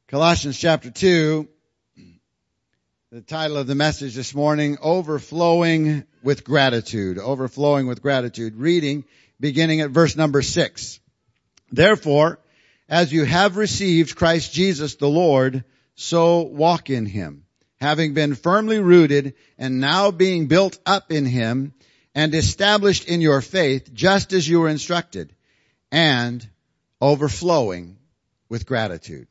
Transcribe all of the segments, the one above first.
Colossians chapter 2, the title of the message this morning, Overflowing with Gratitude. Overflowing with Gratitude. Reading, beginning at verse number 6. Therefore, as you have received Christ Jesus the Lord, so walk in him, having been firmly rooted and now being built up in him and established in your faith, just as you were instructed, and overflowing with gratitude.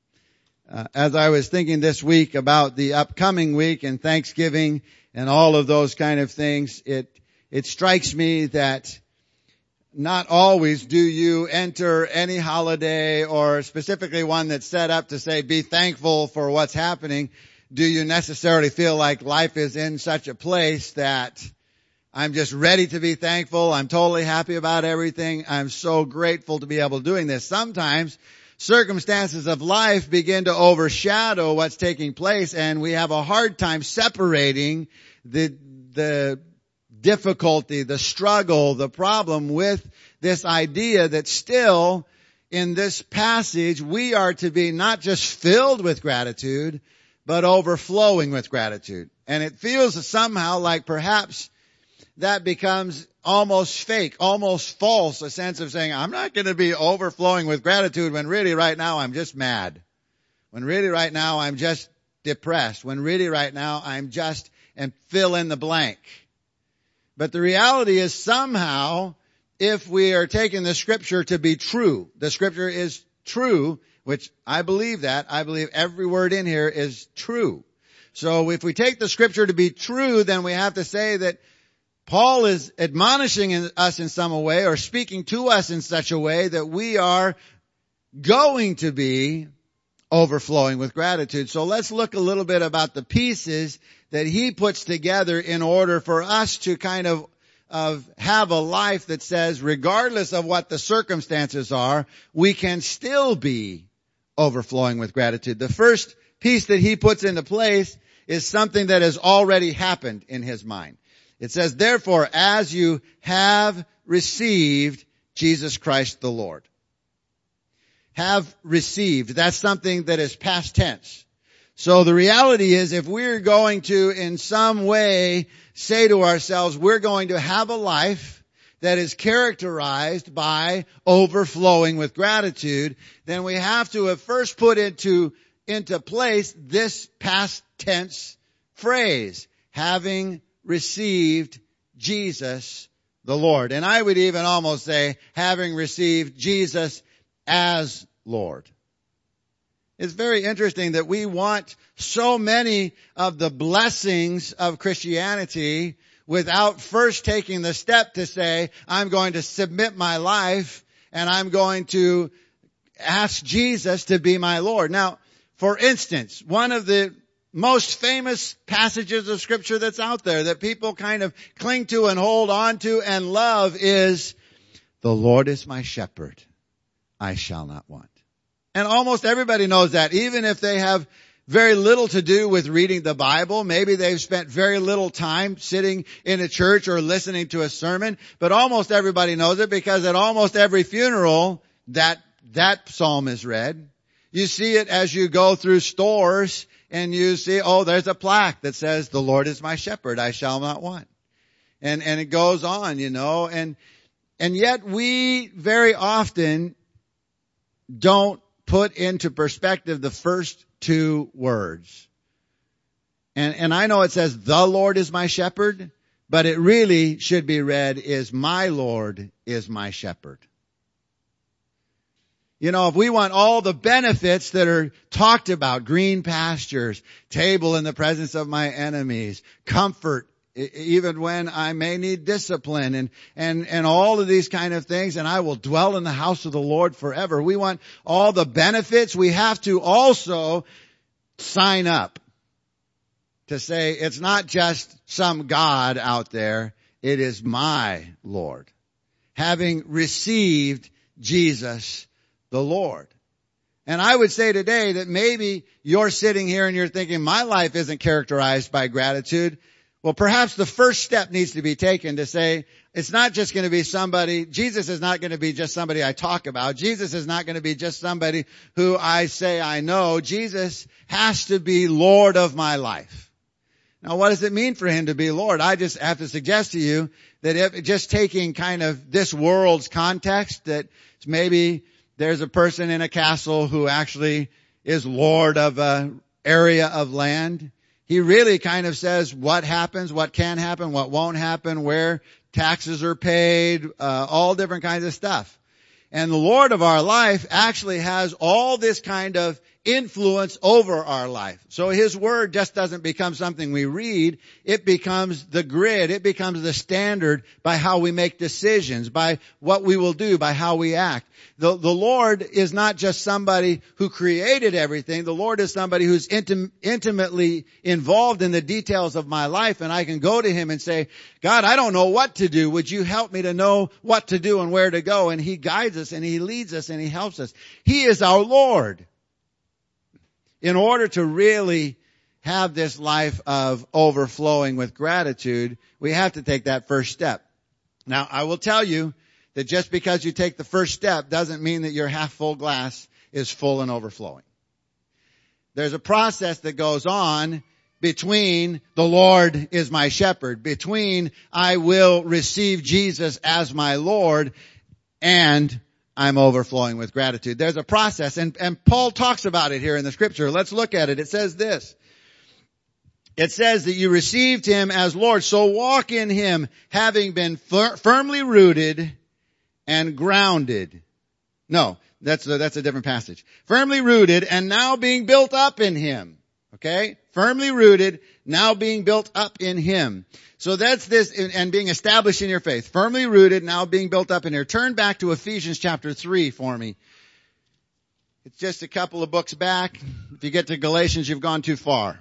As I was thinking this week about the upcoming week and Thanksgiving and all of those kind of things, it strikes me that not always do you enter any holiday or specifically one that's set up to say, be thankful for what's happening. Do you necessarily feel like life is in such a place that I'm just ready to be thankful. I'm totally happy about everything. I'm so grateful to be able to doing this. Sometimes circumstances of life begin to overshadow what's taking place, and we have a hard time separating the difficulty, the struggle, the problem with this idea that still in this passage we are to be not just filled with gratitude, but overflowing with gratitude. And it feels somehow like perhaps that becomes almost fake, almost false, a sense of saying, I'm not going to be overflowing with gratitude when really right now I'm just mad. When really right now I'm just depressed. When really right now I'm just, and fill in the blank. But the reality is somehow, if we are taking the scripture to be true, the scripture is true, which I believe that. I believe every word in here is true. So if we take the scripture to be true, then we have to say that Paul is admonishing us in some way or speaking to us in such a way that we are going to be overflowing with gratitude. So let's look a little bit about the pieces that he puts together in order for us to kind of have a life that says, regardless of what the circumstances are, we can still be overflowing with gratitude. The first piece that he puts into place is something that has already happened in his mind. It says, therefore, as you have received Jesus Christ the Lord. Have received. That's something that is past tense. So the reality is, if we're going to in some way say to ourselves, we're going to have a life that is characterized by overflowing with gratitude, then we have to have first put into place this past tense phrase, having received Jesus the Lord. And I would even almost say, having received Jesus as Lord. It's very interesting that we want so many of the blessings of Christianity without first taking the step to say, I'm going to submit my life and I'm going to ask Jesus to be my Lord. Now, for instance, one of the most famous passages of scripture that's out there that people kind of cling to and hold on to and love is, the Lord is my shepherd, I shall not want. And almost everybody knows that, even if they have very little to do with reading the Bible. Maybe they've spent very little time sitting in a church or listening to a sermon, but almost everybody knows it because at almost every funeral that psalm is read. You see it as you go through stores and you see, oh, there's a plaque that says, the Lord is my shepherd, I shall not want. And it goes on, and yet we very often don't put into perspective the first two words. And I know it says, the Lord is my shepherd, but it really should be read is, my Lord is my shepherd. If we want all the benefits that are talked about, green pastures, table in the presence of my enemies, comfort, even when I may need discipline and all of these kind of things, and I will dwell in the house of the Lord forever. We want all the benefits. We have to also sign up to say it's not just some God out there. It is my Lord. Having received Jesus the Lord. And I would say today that maybe you're sitting here and you're thinking, my life isn't characterized by gratitude. Well, perhaps the first step needs to be taken to say, it's not just going to be somebody, Jesus is not going to be just somebody I talk about. Jesus is not going to be just somebody who I say I know. Jesus has to be Lord of my life. Now, what does it mean for him to be Lord? I just have to suggest to you that if just taking kind of this world's context, that maybe there's a person in a castle who actually is Lord of an area of land. He really kind of says what happens, what can happen, what won't happen, where taxes are paid, all different kinds of stuff. And the Lord of our life actually has all this kind of influence over our life. So his word just doesn't become something we read. It becomes the grid. It becomes the standard by how we make decisions, by what we will do, by how we act. The Lord is not just somebody who created everything. The Lord is somebody who's intimately involved in the details of my life. And I can go to him and say, God, I don't know what to do. Would you help me to know what to do and where to go? And he guides us and he leads us and he helps us. He is our Lord. In order to really have this life of overflowing with gratitude, we have to take that first step. Now, I will tell you that just because you take the first step doesn't mean that your half full glass is full and overflowing. There's a process that goes on between the Lord is my shepherd, between I will receive Jesus as my Lord, and I'm overflowing with gratitude. There's a process, and Paul talks about it here in the scripture. Let's look at it. It says this. It says that you received him as Lord, so walk in him, having been firmly rooted and grounded. No, that's a different passage. Firmly rooted and now being built up in him. Okay? Firmly rooted, now being built up in him. So that's this, and being established in your faith. Firmly rooted, now being built up in here. Turn back to Ephesians chapter 3 for me. It's just a couple of books back. If you get to Galatians, you've gone too far.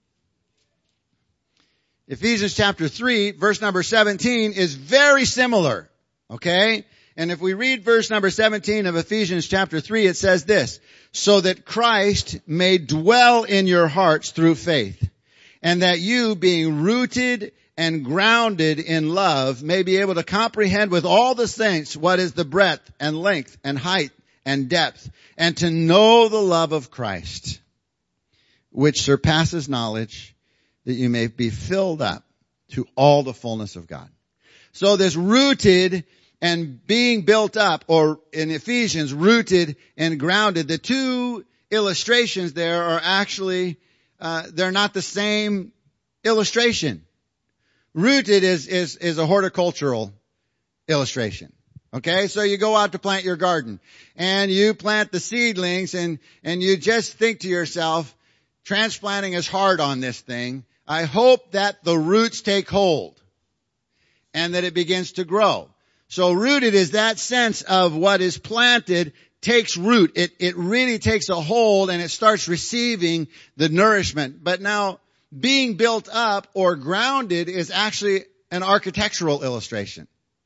Ephesians chapter 3, verse number 17 is very similar. Okay? And if we read verse number 17 of Ephesians chapter 3, it says this, so that Christ may dwell in your hearts through faith, and that you, being rooted and grounded in love, may be able to comprehend with all the saints what is the breadth and length and height and depth, and to know the love of Christ, which surpasses knowledge, that you may be filled up to all the fullness of God. So this rooted and being built up, or in Ephesians, rooted and grounded, the two illustrations there are actually, they're not the same illustration. Rooted is a horticultural illustration. Okay, so you go out to plant your garden and you plant the seedlings and you just think to yourself, transplanting is hard on this thing. I hope that the roots take hold and that it begins to grow. So rooted is that sense of what is planted takes root. It really takes a hold and it starts receiving the nourishment. But now being built up or grounded is actually an architectural illustration.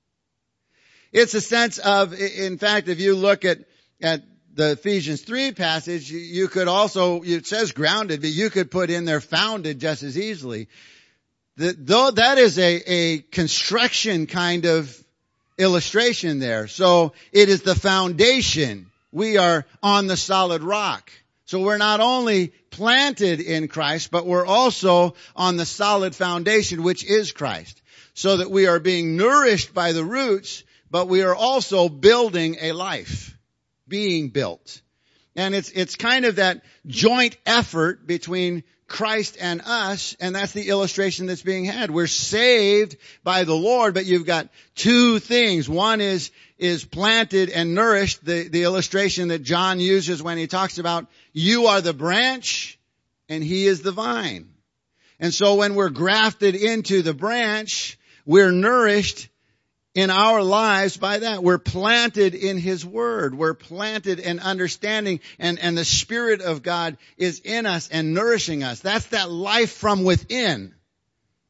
It's a sense of, in fact, if you look at the Ephesians 3 passage, you could also, it says grounded, but you could put in there founded just as easily. Though that is a construction kind of illustration there. So it is the foundation. We are on the solid rock. So we're not only planted in Christ, but we're also on the solid foundation, which is Christ. So that we are being nourished by the roots, but we are also building a life, being built. And it's kind of that joint effort between Christ and us, and that's the illustration that's being had. We're saved by the Lord, but you've got two things. One is planted and nourished, the illustration that John uses when he talks about you are the branch and he is the vine. And so when we're grafted into the branch, we're nourished in our lives by that. We're planted in his word. We're planted in understanding, and the Spirit of God is in us and nourishing us. That's that life from within,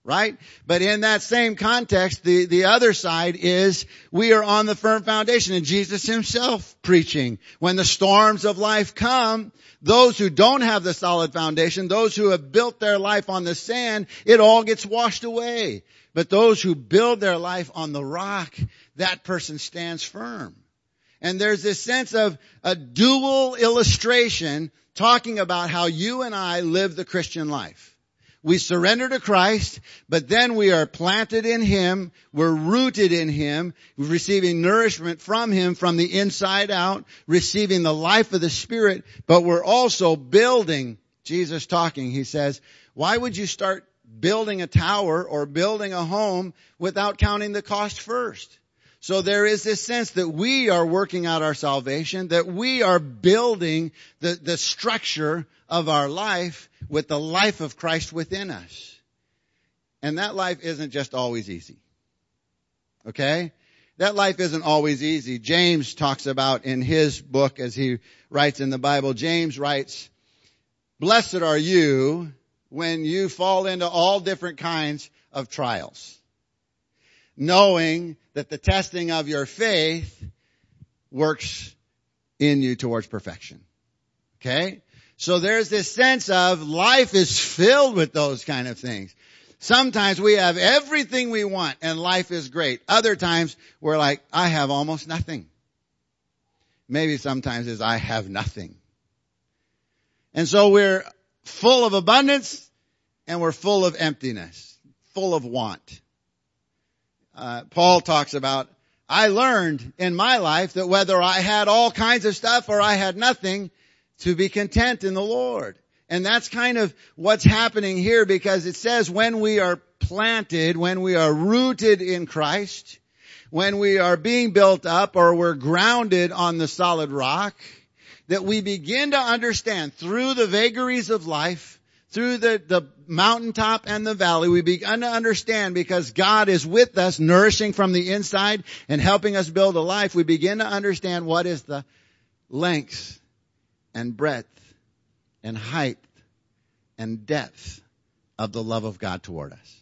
right? But in that same context, the other side is we are on the firm foundation, and Jesus himself preaching. When the storms of life come, those who don't have the solid foundation, those who have built their life on the sand, it all gets washed away. But those who build their life on the rock, that person stands firm. And there's this sense of a dual illustration talking about how you and I live the Christian life. We surrender to Christ, but then we are planted in Him. We're rooted in Him, receiving nourishment from Him from the inside out, receiving the life of the Spirit, but we're also building. Jesus talking, He says, why would you start building a tower or building a home without counting the cost first? So there is this sense that we are working out our salvation, that we are building the structure of our life with the life of Christ within us. And that life isn't just always easy. Okay? That life isn't always easy. James talks about in his book, as he writes in the Bible, James writes, "Blessed are you when you fall into all different kinds of trials, knowing that the testing of your faith works in you towards perfection." Okay? So there's this sense of life is filled with those kind of things. Sometimes we have everything we want and life is great. Other times we're like, I have almost nothing. Maybe sometimes it's I have nothing. And so we're full of abundance and we're full of emptiness, full of want. Paul talks about, I learned in my life that whether I had all kinds of stuff or I had nothing, to be content in the Lord. And that's kind of what's happening here, because it says when we are planted, when we are rooted in Christ, when we are being built up or we're grounded on the solid rock, that we begin to understand through the vagaries of life, through the mountaintop and the valley, we begin to understand, because God is with us, nourishing from the inside and helping us build a life, we begin to understand what is the length and breadth and height and depth of the love of God toward us.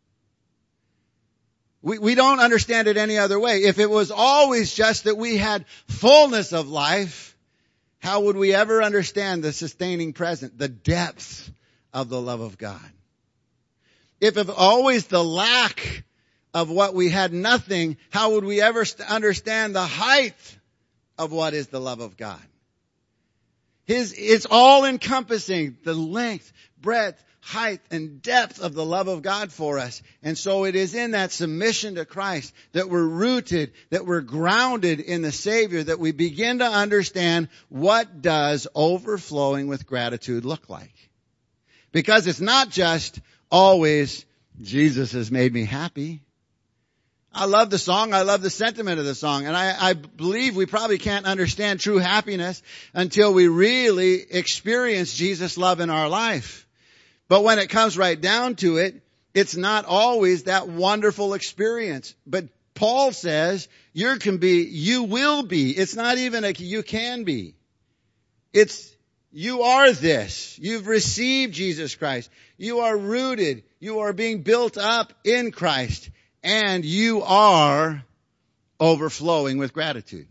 We don't understand it any other way. If it was always just that we had fullness of life, how would we ever understand the sustaining present, the depth of the love of God? If it always the lack of what we had nothing, how would we ever understand the height of what is the love of God? It's all encompassing, the length, breadth, height, and depth of the love of God for us. And so it is in that submission to Christ that we're rooted, that we're grounded in the Savior, that we begin to understand what does overflowing with gratitude look like. Because it's not just always, Jesus has made me happy. I love the song. I love the sentiment of the song. And I believe we probably can't understand true happiness until we really experience Jesus' love in our life. But when it comes right down to it, it's not always that wonderful experience. But Paul says, you will be. It's not even a you can be. It's you are this. You've received Jesus Christ. You are rooted. You are being built up in Christ. And you are overflowing with gratitude.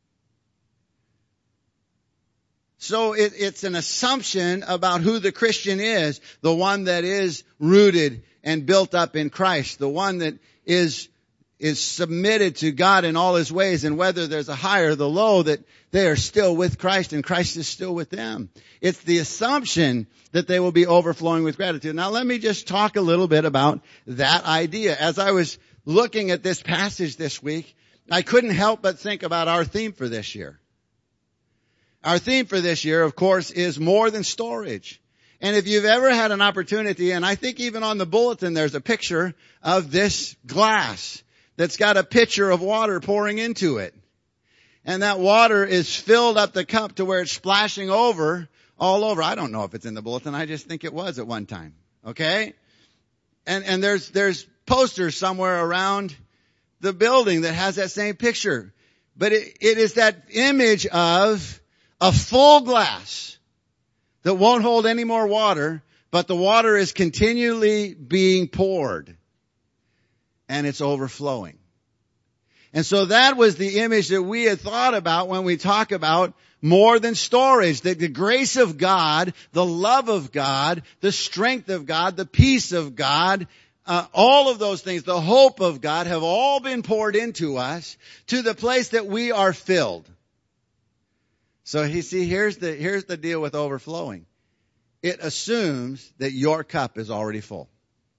So it's an assumption about who the Christian is, the one that is rooted and built up in Christ, the one that is submitted to God in all His ways, and whether there's a high or the low, that they are still with Christ and Christ is still with them. It's the assumption that they will be overflowing with gratitude. Now let me just talk a little bit about that idea. As I was looking at this passage this week, I couldn't help but think about our theme for this year. Our theme for this year, of course, is more than storage. And if you've ever had an opportunity, and I think even on the bulletin there's a picture of this glass that's got a pitcher of water pouring into it. And that water is filled up the cup to where it's splashing over, all over. I don't know if it's in the bulletin. I just think it was at one time. Okay? And there's posters somewhere around the building that has that same picture. But it is that image of a full glass that won't hold any more water, but the water is continually being poured and it's overflowing. And so that was the image that we had thought about when we talk about more than storage, that the grace of God, the love of God, the strength of God, the peace of God, all of those things, the hope of God have all been poured into us to the place that we are filled. So you see, here's the deal with overflowing. It assumes that your cup is already full.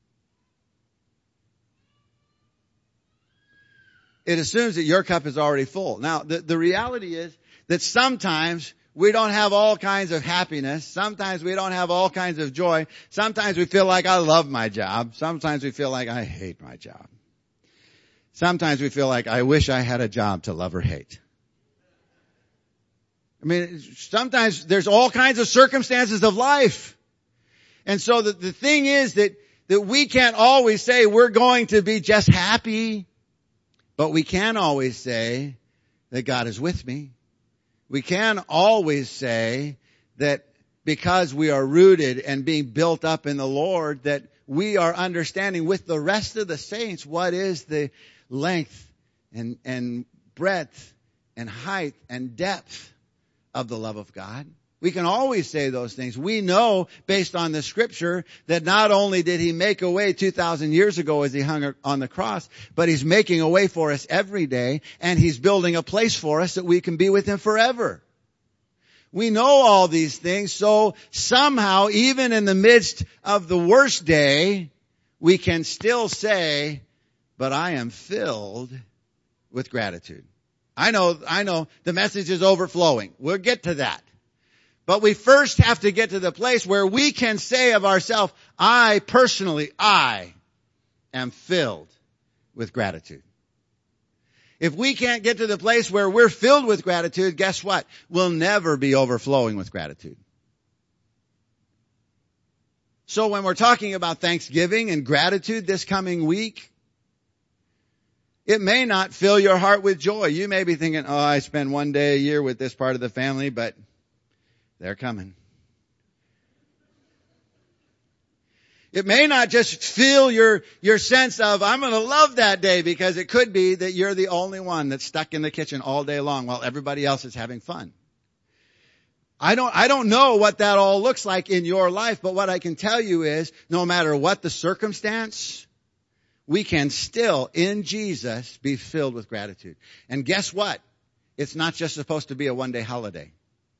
It assumes that your cup is already full. Now, the reality is that sometimes we don't have all kinds of happiness. Sometimes we don't have all kinds of joy. Sometimes we feel like I love my job. Sometimes we feel like I hate my job. Sometimes we feel like I wish I had a job to love or hate. I mean, sometimes there's all kinds of circumstances of life. And so the thing is that we can't always say we're going to be just happy. But we can always say that God is with me. We can always say that because we are rooted and being built up in the Lord, that we are understanding with the rest of the saints what is the length and breadth and height and depth of the love of God. We can always say those things. We know, based on the scripture, that not only did he make a way 2,000 years ago as he hung on the cross, but he's making a way for us every day, and he's building a place for us that we can be with him forever. We know all these things, so somehow, even in the midst of the worst day, we can still say, but I am filled with gratitude. I know, the message is overflowing. We'll get to that. But we first have to get to the place where we can say of ourselves, I am filled with gratitude. If we can't get to the place where we're filled with gratitude, guess what? We'll never be overflowing with gratitude. So when we're talking about Thanksgiving and gratitude this coming week, it may not fill your heart with joy. You may be thinking, I spend one day a year with this part of the family, but they're coming. It may not just fill your sense of, I'm going to love that day, because it could be that you're the only one that's stuck in the kitchen all day long while everybody else is having fun. I don't know what that all looks like in your life, but what I can tell you is, no matter what the circumstance, we can still, in Jesus, be filled with gratitude. And guess what? It's not just supposed to be a one-day holiday.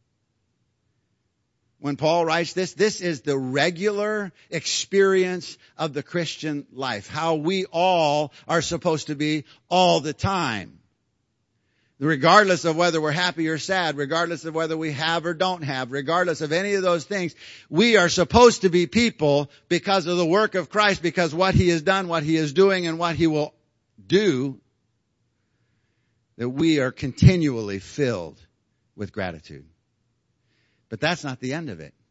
When Paul writes this is the regular experience of the Christian life. How we all are supposed to be all the time. Regardless of whether we're happy or sad, regardless of whether we have or don't have, regardless of any of those things, we are supposed to be people because of the work of Christ, because what he has done, what he is doing, and what he will do, that we are continually filled with gratitude. But that's not the end of it.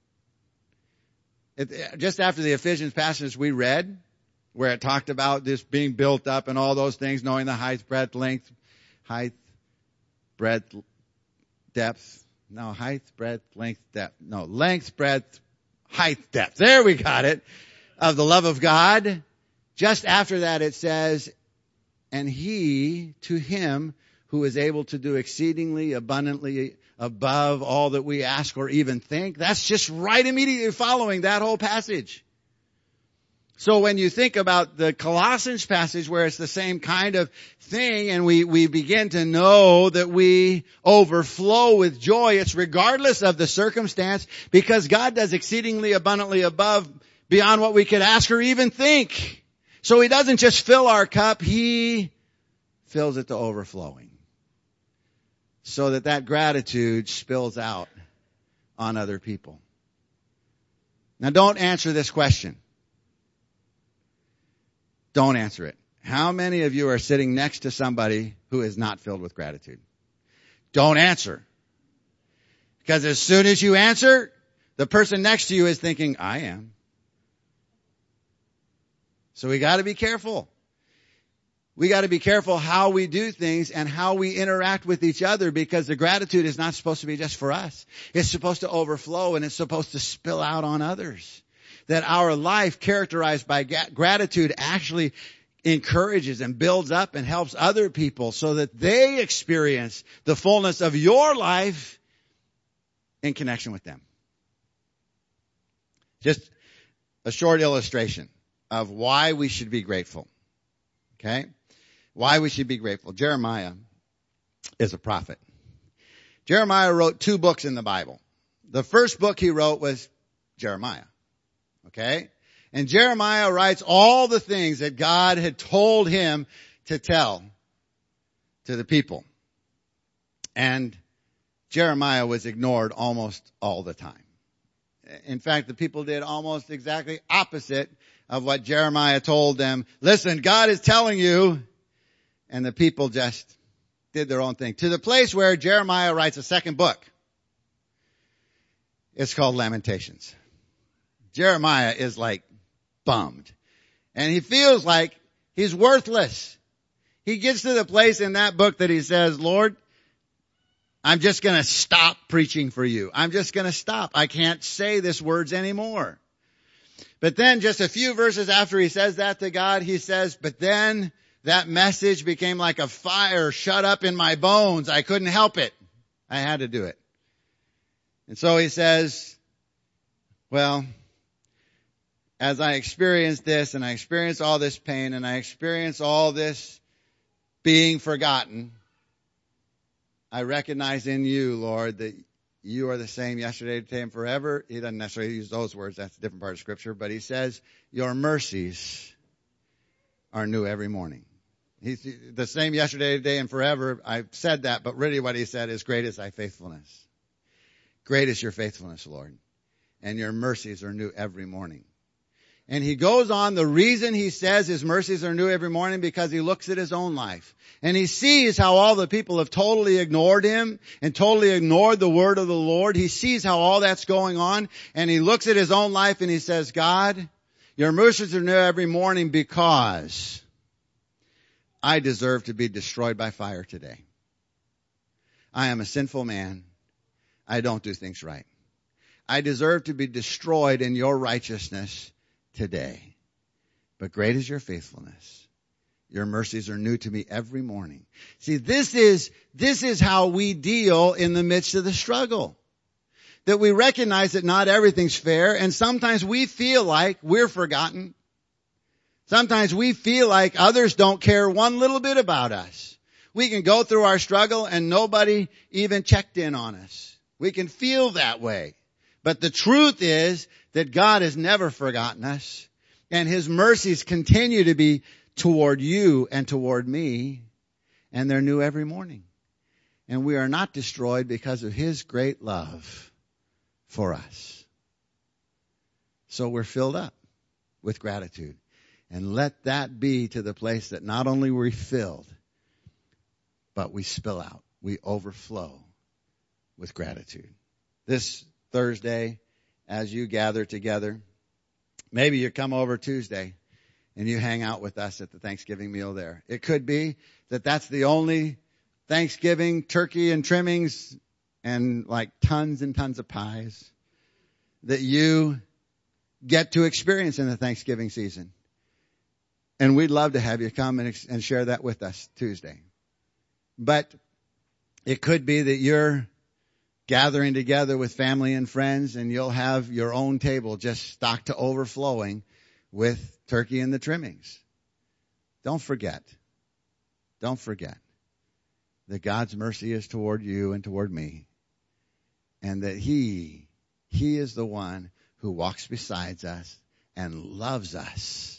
Just after the Ephesians passage we read, where it talked about this being built up and all those things, knowing the height, breadth, length, breadth, depth. No, height, breadth, length, depth. No, length, breadth, height, depth. There we got it. Of the love of God. Just after that it says, and he, to him who is able to do exceedingly abundantly above all that we ask or even think. That's just right immediately following that whole passage. So when you think about the Colossians passage where it's the same kind of thing, and we begin to know that we overflow with joy, it's regardless of the circumstance, because God does exceedingly abundantly above beyond what we could ask or even think. So he doesn't just fill our cup, he fills it to overflowing. So that gratitude spills out on other people. Now don't answer this question. Don't answer it. How many of you are sitting next to somebody who is not filled with gratitude? Don't answer. Because as soon as you answer, the person next to you is thinking, I am. So we got to be careful. We got to be careful how we do things and how we interact with each other, because the gratitude is not supposed to be just for us. It's supposed to overflow and it's supposed to spill out on others. that our life characterized by gratitude actually encourages and builds up and helps other people so that they experience the fullness of your life in connection with them. Just a short illustration of why we should be grateful. Okay? Why we should be grateful. Jeremiah is a prophet. Jeremiah wrote 2 books in the Bible. The first book he wrote was Jeremiah. Okay? And Jeremiah writes all the things that God had told him to tell to the people. And Jeremiah was ignored almost all the time. In fact, the people did almost exactly opposite of what Jeremiah told them. Listen, God is telling you. And the people just did their own thing. To the place where Jeremiah writes a second book. It's called Lamentations. Jeremiah is like bummed. And he feels like he's worthless. He gets to the place in that book that he says, Lord, I'm just going to stop preaching for you. I'm just going to stop. I can't say these words anymore. But then just a few verses after he says that to God, he says, but then that message became like a fire shut up in my bones. I couldn't help it. I had to do it. And so he says, well, as I experience this and I experience all this pain and I experience all this being forgotten, I recognize in you, Lord, that you are the same yesterday, today, and forever. He doesn't necessarily use those words. That's a different part of Scripture. But he says, your mercies are new every morning. He's the same yesterday, today, and forever. I've said that, but really what he said is, great is thy faithfulness. Great is your faithfulness, Lord. And your mercies are new every morning. And he goes on, the reason he says his mercies are new every morning, because he looks at his own life. And he sees how all the people have totally ignored him and totally ignored the word of the Lord. He sees how all that's going on. And he looks at his own life and he says, God, your mercies are new every morning because I deserve to be destroyed by fire today. I am a sinful man. I don't do things right. I deserve to be destroyed in your righteousness today. But great is your faithfulness. Your mercies are new to me every morning. See, this is how we deal in the midst of the struggle. That we recognize that not everything's fair, and sometimes we feel like we're forgotten. Sometimes we feel like others don't care one little bit about us. We can go through our struggle and nobody even checked in on us. We can feel that way. But the truth is that God has never forgotten us, and his mercies continue to be toward you and toward me, and they're new every morning. And we are not destroyed because of his great love for us. So we're filled up with gratitude. And let that be to the place that not only we're filled, but we spill out. We overflow with gratitude. This Thursday, as you gather together, maybe you come over Tuesday and you hang out with us at the Thanksgiving meal there. It could be that that's the only Thanksgiving turkey and trimmings and like tons and tons of pies that you get to experience in the Thanksgiving season. And we'd love to have you come and share that with us Tuesday. But it could be that you're gathering together with family and friends and you'll have your own table just stocked to overflowing with turkey and the trimmings. Don't forget that God's mercy is toward you and toward me, and that He is the one who walks beside us and loves us.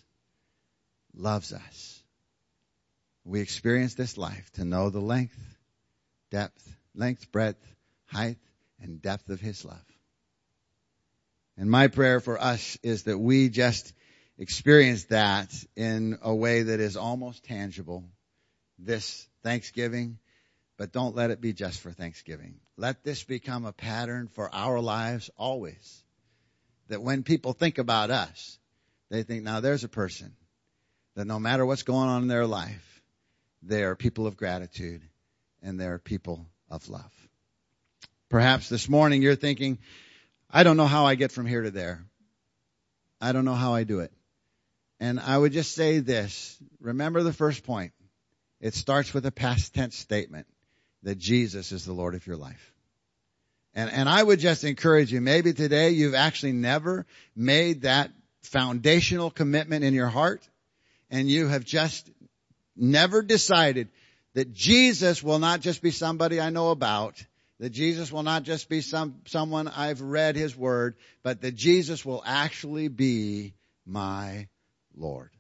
We experience this life to know the length, breadth, height, and depth of His love. And my prayer for us is that we just experience that in a way that is almost tangible this Thanksgiving, but don't let it be just for Thanksgiving. Let this become a pattern for our lives always. That when people think about us, they think, now there's a person that no matter what's going on in their life, they are people of gratitude and they are people of love. Perhaps this morning you're thinking, I don't know how I get from here to there. I don't know how I do it. And I would just say this. Remember the first point. It starts with a past tense statement that Jesus is the Lord of your life. And I would just encourage you, maybe today you've actually never made that foundational commitment in your heart, and you have just never decided that Jesus will not just be somebody I know about, that Jesus will not just be someone I've read his word, but that Jesus will actually be my Lord.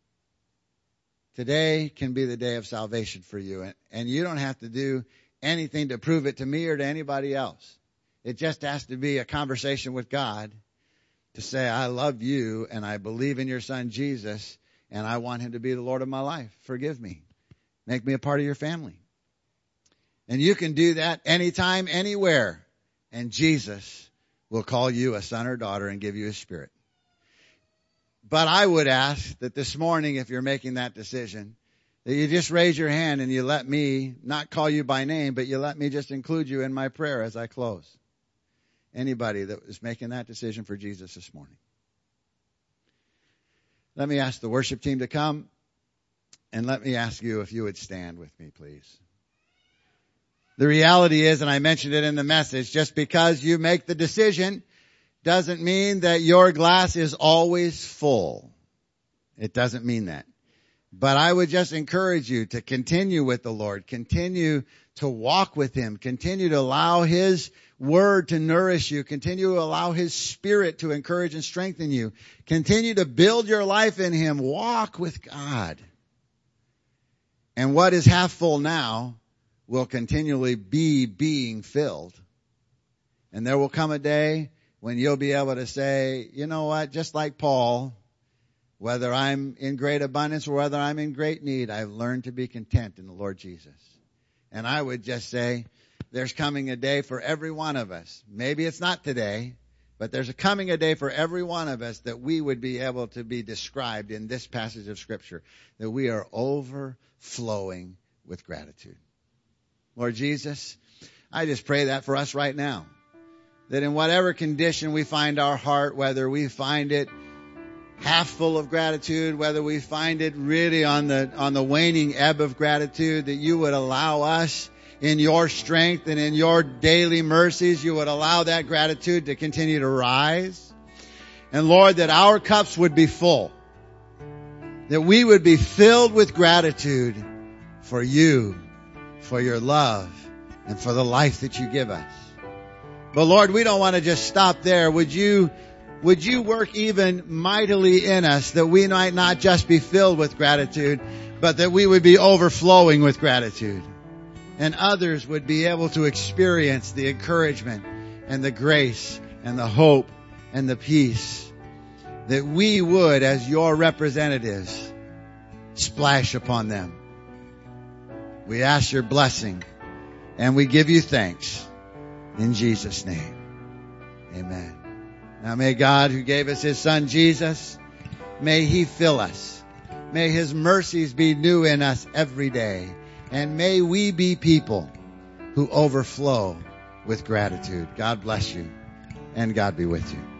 Today can be the day of salvation for you, and you don't have to do anything to prove it to me or to anybody else. It just has to be a conversation with God to say, I love you and I believe in your son Jesus and I want him to be the Lord of my life. Forgive me. Make me a part of your family. And you can do that anytime, anywhere. And Jesus will call you a son or daughter and give you his spirit. But I would ask that this morning, if you're making that decision, that you just raise your hand and you let me not call you by name, but you let me just include you in my prayer as I close. Anybody that is making that decision for Jesus this morning. Let me ask the worship team to come, and let me ask you if you would stand with me, please. The reality is, and I mentioned it in the message, just because you make the decision doesn't mean that your glass is always full. It doesn't mean that. But I would just encourage you to continue with the Lord, continue to walk with him, continue to allow his word to nourish you, continue to allow his spirit to encourage and strengthen you, continue to build your life in him, walk with God. And what is half full now will continually be being filled. And there will come a day when you'll be able to say, you know what, just like Paul, whether I'm in great abundance or whether I'm in great need, I've learned to be content in the Lord Jesus. And I would just say, there's coming a day for every one of us. Maybe it's not today, but there's coming a day for every one of us that we would be able to be described in this passage of Scripture, that we are overflowing with gratitude. Lord Jesus, I just pray that for us right now, that in whatever condition we find our heart, whether we find it half full of gratitude, whether we find it really on the waning ebb of gratitude, that you would allow us in your strength and in your daily mercies, you would allow that gratitude to continue to rise. And Lord, that our cups would be full, that we would be filled with gratitude for you, for your love, and for the life that you give us. But Lord, we don't want to just stop there. Would you work even mightily in us, that we might not just be filled with gratitude, but that we would be overflowing with gratitude. And others would be able to experience the encouragement and the grace and the hope and the peace that we would, as your representatives, splash upon them. We ask your blessing and we give you thanks in Jesus' name. Amen. Now may God, who gave us his son Jesus, may he fill us. May his mercies be new in us every day. And may we be people who overflow with gratitude. God bless you, and God be with you.